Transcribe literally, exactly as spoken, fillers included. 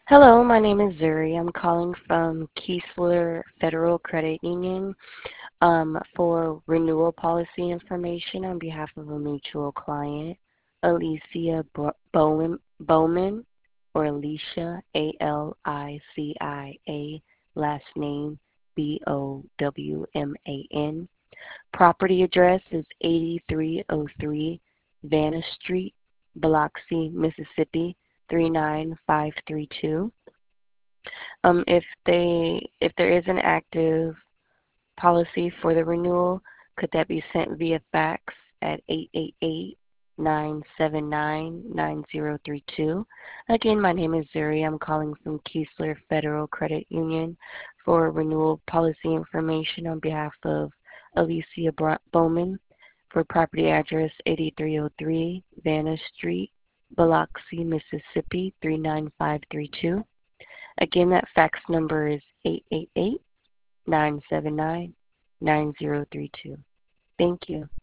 Hello, my name is Zuri. I'm calling from Keesler Federal Credit Union um, for renewal policy information on behalf of a mutual client, Alicia Bo- Bowman, Bowman, or Alicia, A L I C I A, last name B O W M A N. Property address is eighty-three oh three Vanna Street, Biloxi, Mississippi, three nine five three two. Um, if they if there is an active policy for the renewal, could that be sent via fax at eight eight eight, nine seven nine, nine zero three two? Again, my name is Zuri. I'm calling from Keesler Federal Credit Union for renewal policy information on behalf of Alicia Bro- Bowman for property address eighty-three oh three Vanna Street, Biloxi, Mississippi, three nine five three two. Again, that fax number is eight eight eight, nine seven nine, nine zero three two. Thank you.